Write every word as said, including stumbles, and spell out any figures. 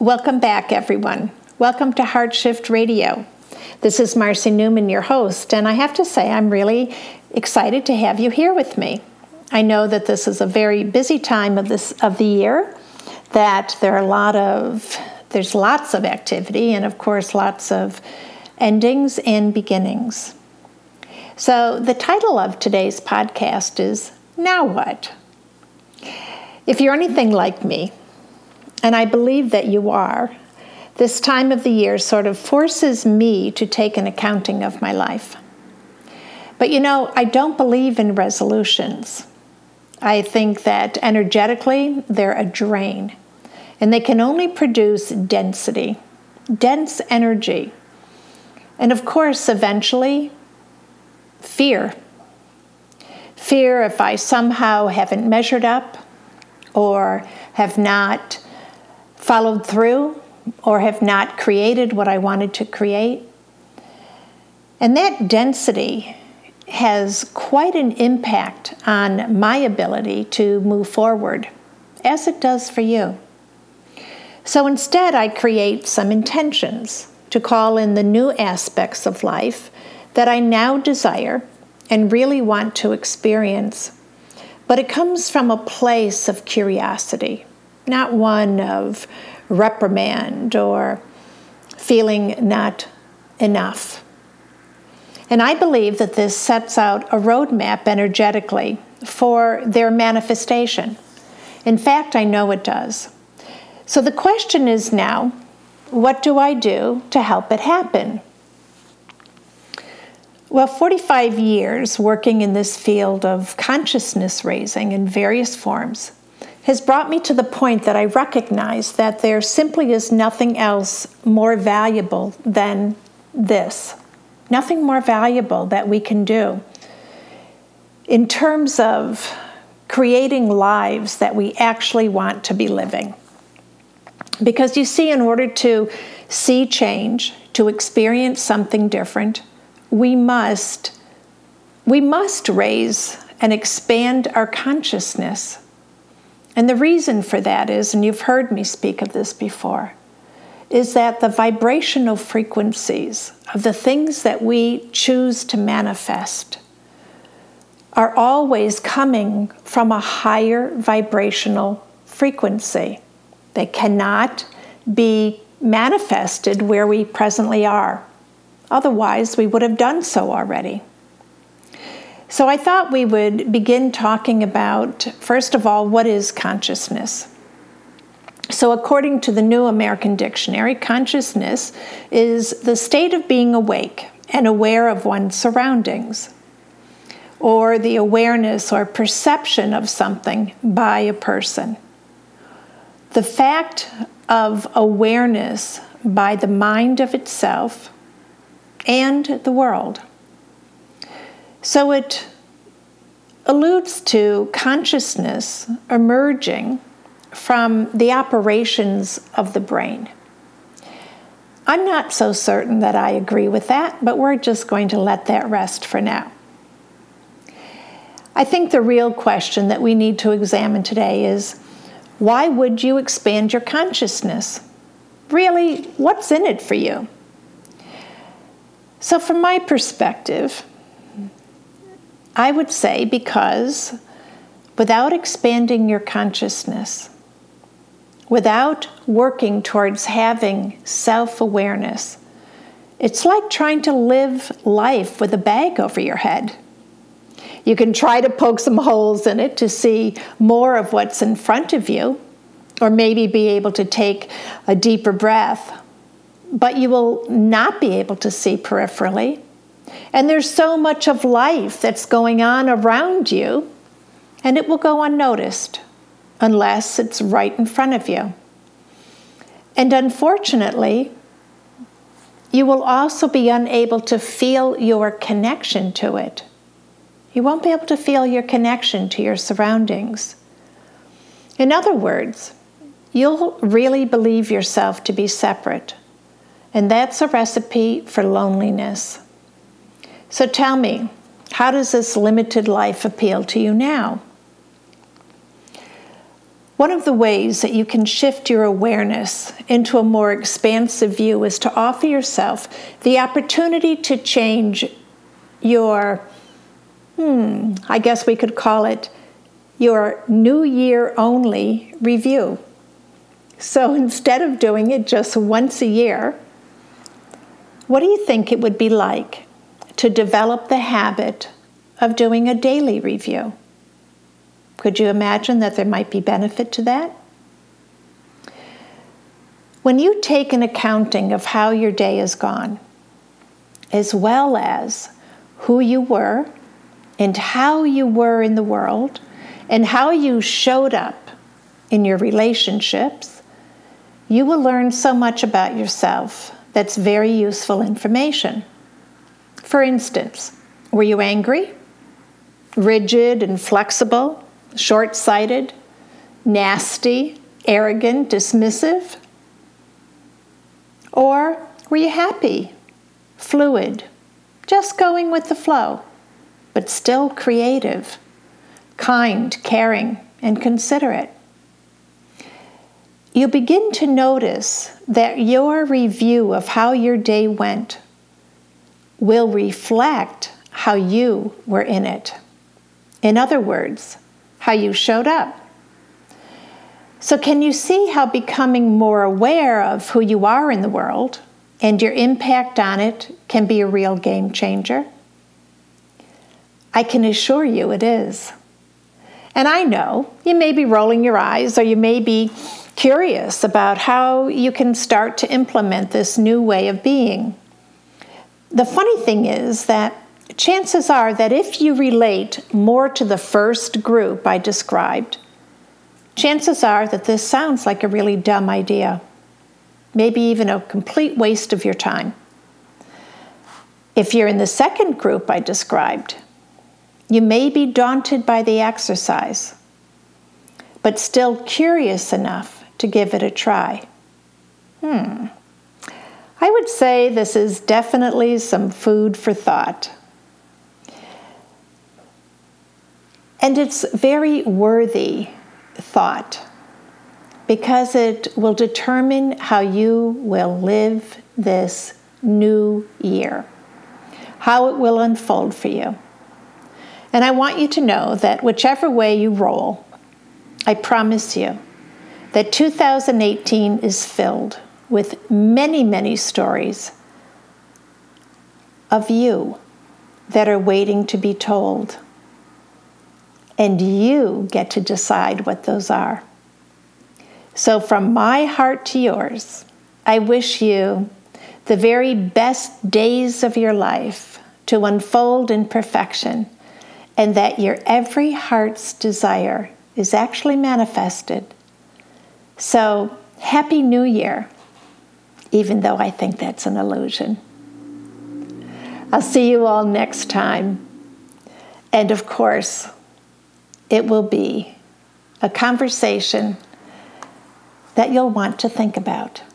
Welcome back, everyone. Welcome to Heart Shift Radio. This is Marcy Newman, your host, and I have to say I'm really excited to have you here with me. I know that this is a very busy time of this of the year, that there are a lot of there's lots of activity and of course lots of endings and beginnings. So the title of today's podcast is Now What? If you're anything like me, and I believe that you are, this time of the year sort of forces me to take an accounting of my life. But you know, I don't believe in resolutions. I think that energetically, they're a drain, and they can only produce density, dense energy, and of course, eventually, fear. Fear if I somehow haven't measured up, or have not followed through, or have not created what I wanted to create. And that density has quite an impact on my ability to move forward, as it does for you. So instead, I create some intentions to call in the new aspects of life that I now desire and really want to experience. But it comes from a place of curiosity, not one of reprimand or feeling not enough. And I believe that this sets out a roadmap energetically for their manifestation. In fact, I know it does. So the question is now, what do I do to help it happen? Well, forty-five years working in this field of consciousness raising in various forms has brought me to the point that I recognize that there simply is nothing else more valuable than this. Nothing more valuable that we can do in terms of creating lives that we actually want to be living. Because you see, in order to see change, to experience something different, we must, we must raise and expand our consciousness. And the reason for that is, and you've heard me speak of this before, is that the vibrational frequencies of the things that we choose to manifest are always coming from a higher vibrational frequency. They cannot be manifested where we presently are. Otherwise, we would have done so already. So I thought we would begin talking about, first of all, what is consciousness? So according to the New American Dictionary, consciousness is the state of being awake and aware of one's surroundings, or the awareness or perception of something by a person. The fact of awareness by the mind of itself and the world. So it alludes to consciousness emerging from the operations of the brain. I'm not so certain that I agree with that, but we're just going to let that rest for now. I think the real question that we need to examine today is, why would you expand your consciousness? Really, what's in it for you? So from my perspective, I would say because without expanding your consciousness, without working towards having self-awareness, it's like trying to live life with a bag over your head. You can try to poke some holes in it to see more of what's in front of you, or maybe be able to take a deeper breath, but you will not be able to see peripherally. And there's so much of life that's going on around you, and it will go unnoticed unless it's right in front of you. And unfortunately, you will also be unable to feel your connection to it. You won't be able to feel your connection to your surroundings. In other words, you'll really believe yourself to be separate, and that's a recipe for loneliness. So tell me, how does this limited life appeal to you now? One of the ways that you can shift your awareness into a more expansive view is to offer yourself the opportunity to change your, hmm, I guess we could call it your New Year only review. So instead of doing it just once a year, what do you think it would be like to develop the habit of doing a daily review? Could you imagine that there might be benefit to that? When you take an accounting of how your day has gone, as well as who you were and how you were in the world and how you showed up in your relationships, you will learn so much about yourself that's very useful information. For instance, were you angry, rigid and flexible, short-sighted, nasty, arrogant, dismissive? Or were you happy, fluid, just going with the flow, but still creative, kind, caring, and considerate? You begin to notice that your review of how your day went will reflect how you were in it. In other words, how you showed up. So can you see how becoming more aware of who you are in the world and your impact on it can be a real game changer? I can assure you it is. And I know you may be rolling your eyes, or you may be curious about how you can start to implement this new way of being. The funny thing is that chances are that if you relate more to the first group I described, chances are that this sounds like a really dumb idea, maybe even a complete waste of your time. If you're in the second group I described, you may be daunted by the exercise, but still curious enough to give it a try. Hmm. I would say this is definitely some food for thought. And it's very worthy thought because it will determine how you will live this new year, how it will unfold for you. And I want you to know that whichever way you roll, I promise you that two thousand eighteen is filled with many, many stories of you that are waiting to be told. And you get to decide what those are. So from my heart to yours, I wish you the very best days of your life to unfold in perfection, and that your every heart's desire is actually manifested. So, Happy New Year, even though I think that's an illusion. I'll see you all next time. And of course, it will be a conversation that you'll want to think about.